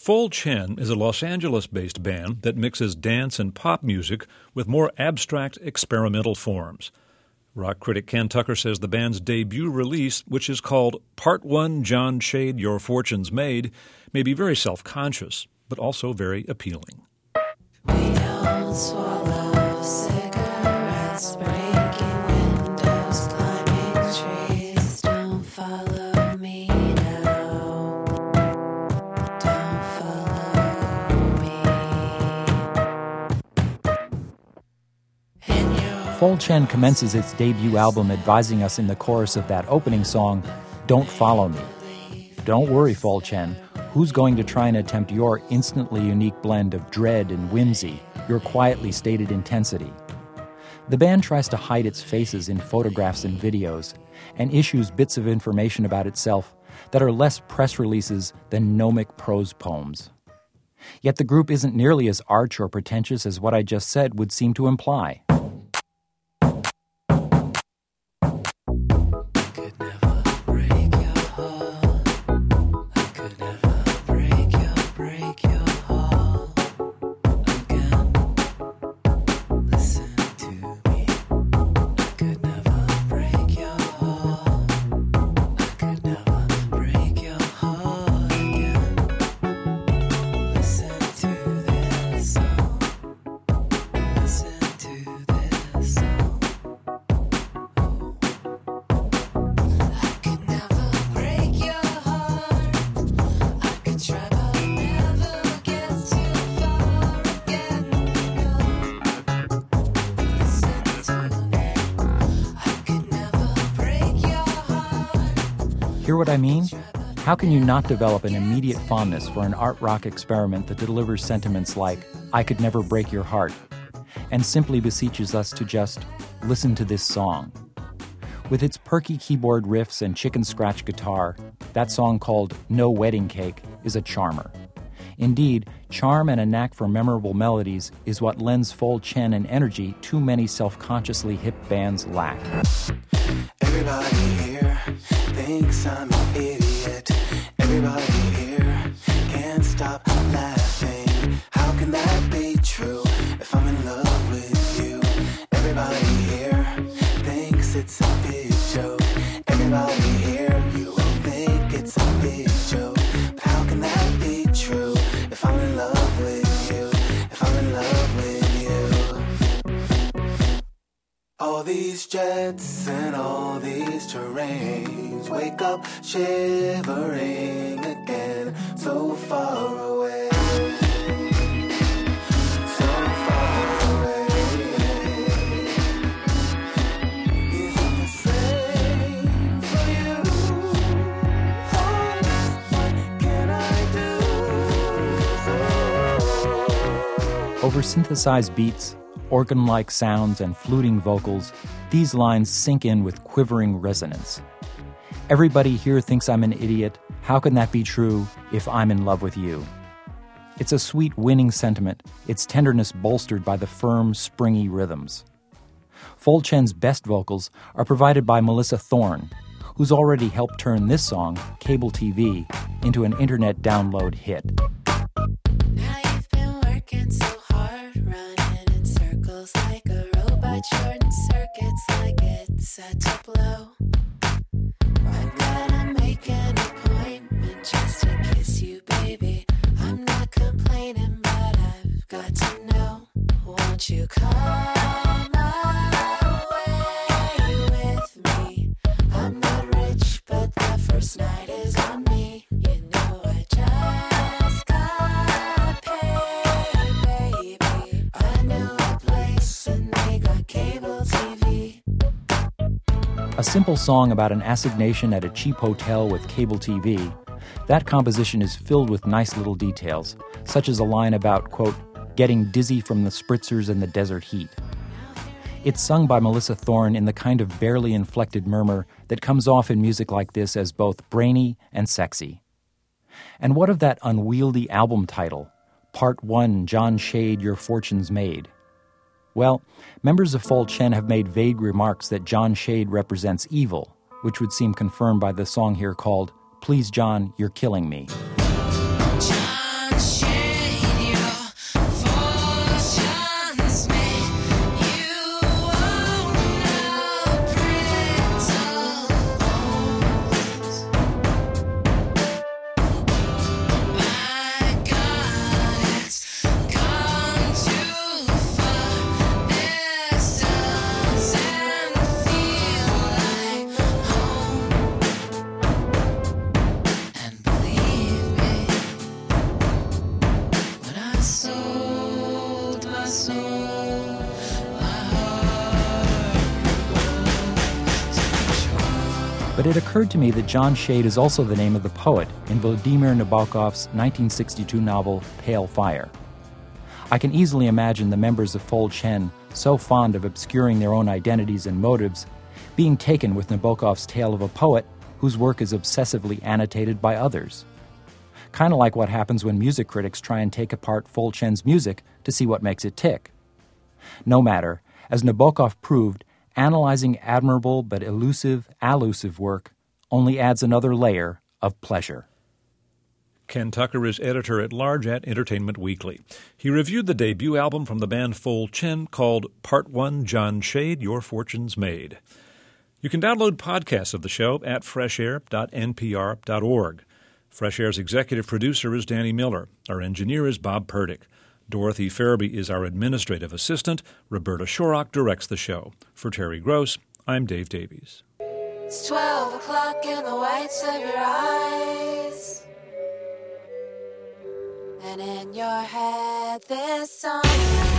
Full Chen is a Los Angeles-based band that mixes dance and pop music with more abstract experimental forms. Rock critic Ken Tucker says the band's debut release, which is called Part 1 John Shade, Your Fortune's Made, may be very self-conscious, but also very appealing. We don't swallow cigarettes, breaking windows, climbing trees. Don't follow me now. Don't follow me. Full Chen commences its debut album advising us in the chorus of that opening song, Don't Follow Me. Don't worry, Full Chen. Who's going to try and attempt your instantly unique blend of dread and whimsy, your quietly stated intensity? The band tries to hide its faces in photographs and videos, and issues bits of information about itself that are less press releases than gnomic prose poems. Yet the group isn't nearly as arch or pretentious as what I just said would seem to imply. Hear what I mean? How can you not develop an immediate fondness for an art rock experiment that delivers sentiments like, I could never break your heart, and simply beseeches us to just listen to this song? With its perky keyboard riffs and chicken scratch guitar, that song called No Wedding Cake is a charmer. Indeed, charm and a knack for memorable melodies is what lends Full Chen an energy too many self-consciously hip bands lack. Everybody here thinks I'm an idiot. Everybody here can't stop laughing. How can that be true if I'm in love with you? Everybody here thinks it's a big joke. Everybody here, you think it's a big joke. But how can that be true if I'm in love with you? If I'm in love with you. All these jets and all these terrains, wake up shivering again, so far away, so far away. Is it the same for you? What can I do? Over synthesized beats, organ-like sounds, and fluting vocals, these lines sink in with quivering resonance. Everybody here thinks I'm an idiot. How can that be true if I'm in love with you? It's a sweet, winning sentiment, its tenderness bolstered by the firm, springy rhythms. Full Chen's best vocals are provided by Melissa Thorne, who's already helped turn this song, Cable TV, into an internet download hit. Now you've been working so hard, running in circles like a robot, shorting circuits like it's set to blow. I gotta make an appointment just to kiss you, baby. I'm not complaining, but I've got to know. Won't you come away with me? I'm not rich, but the first night is on me. You know I just got paid, baby. I know a place and they got cable TV. A simple song about an assignation at a cheap hotel with cable TV, that composition is filled with nice little details, such as a line about, quote, getting dizzy from the spritzers and the desert heat. It's sung by Melissa Thorne in the kind of barely inflected murmur that comes off in music like this as both brainy and sexy. And what of that unwieldy album title, Part 1 John Shade, Your Fortune's Made? Well, members of Full Chen have made vague remarks that John Shade represents evil, which would seem confirmed by the song here called Please John, You're Killing Me. John But it occurred to me that John Shade is also the name of the poet in Vladimir Nabokov's 1962 novel Pale Fire. I can easily imagine the members of Fol Chen, so fond of obscuring their own identities and motives, being taken with Nabokov's tale of a poet whose work is obsessively annotated by others. Kind of like what happens when music critics try and take apart Fol Chen's music to see what makes it tick. No matter, as Nabokov proved, analyzing admirable but elusive, allusive work only adds another layer of pleasure. Ken Tucker is editor-at-large at Entertainment Weekly. He reviewed the debut album from the band Fol Chen called Part 1 John Shade, Your Fortune's Made. You can download podcasts of the show at freshair.npr.org. Fresh Air's executive producer is Danny Miller. Our engineer is Bob Purdick. Dorothy Farabee is our administrative assistant. Roberta Shorrock directs the show. For Terry Gross, I'm Dave Davies. It's 12 o'clock in the whites of your eyes, and in your head this song.